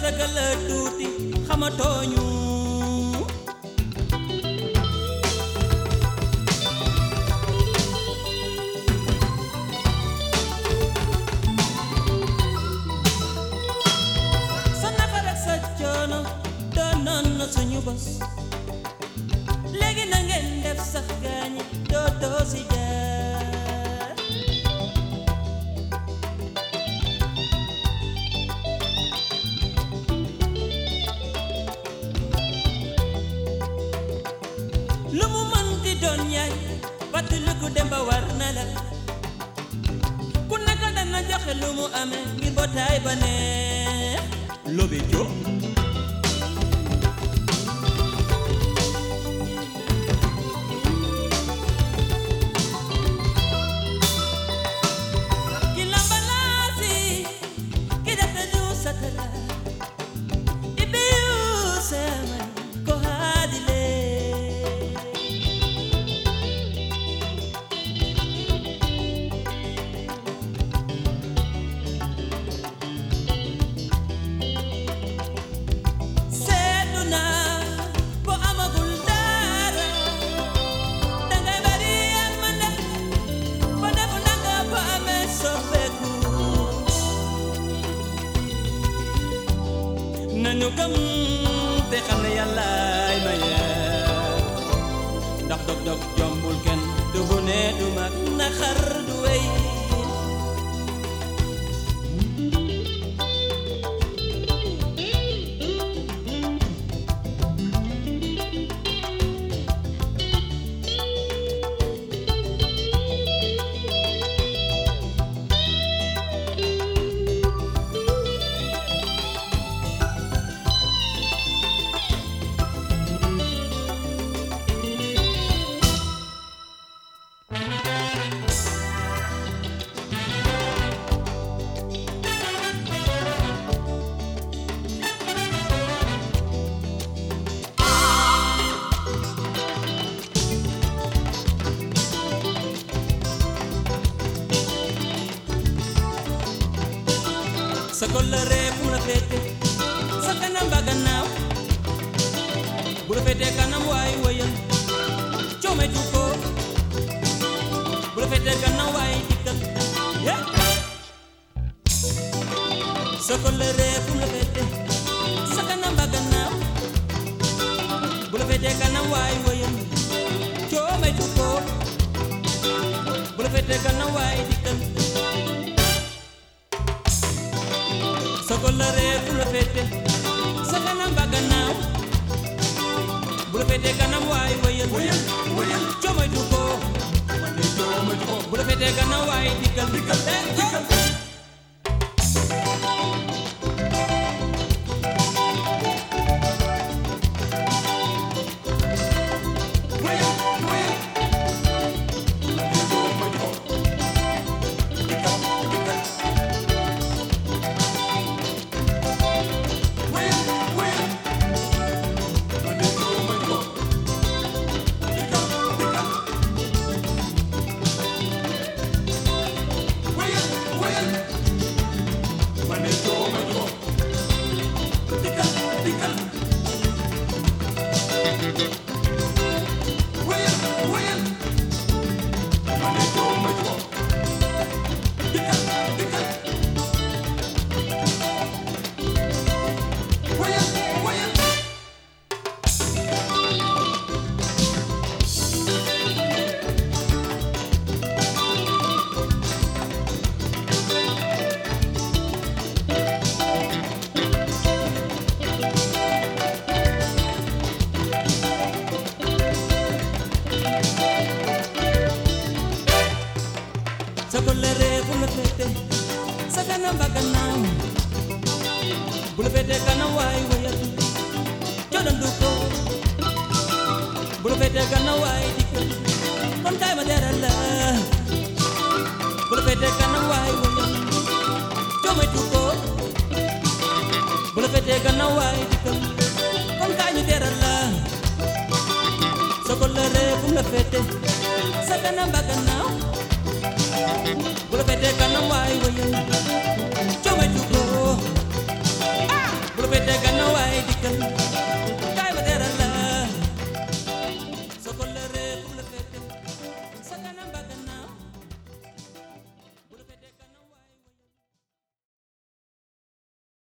ragal tuuti xamatooñu sa naqar ak sa coono doonoon na suñu bos léegi na ngeen def sax gaañi dootoo si jaar lu mu mën di doon yaay fàttaliku dem ba war na la ku nekk dana joxe lu mu amee ngir mbootaay ba neex lobe jo ki lambalaasi ki def du satala ibiyu seman ko haadile nañu gëm te xam ne yàllaay maye ndax dog jombul kenn du bu ne du mag naxar du wey sa kóllëre fu mu la féete sa kanam ba gannaaw bu la féetee kanam waay wëyal coometu ko bu la féetee gannaaw waay dikkal sa kóllëre fu mu la féete sa kanam ba gannaaw bu la féetee kanam waay wëyal coometu ko bu la féetee gannaaw waay dikkal sa kóllëre fu la féete sa kanam ba gannaaw bu la féetee kanam waay wëyal coomoytu ko bu la féetee gannaaw waay dikkal sa kóllëre fu la féete sa kanam ba gannaaw bu la féetee kanam waay wëyal codandu ko bu la féetee gannaaw waay dikkal kon kaay ma teral la bu la féetee kanam waay wëyal coometu ko bu la féetee gannaaw waay dikkal kon kaay ñu teral la sa kóllëre fu la féete sa kanam ba gannaaw bu la féetee kanam waay wëyal coometu ko bu la fete gannaaw waay dikkal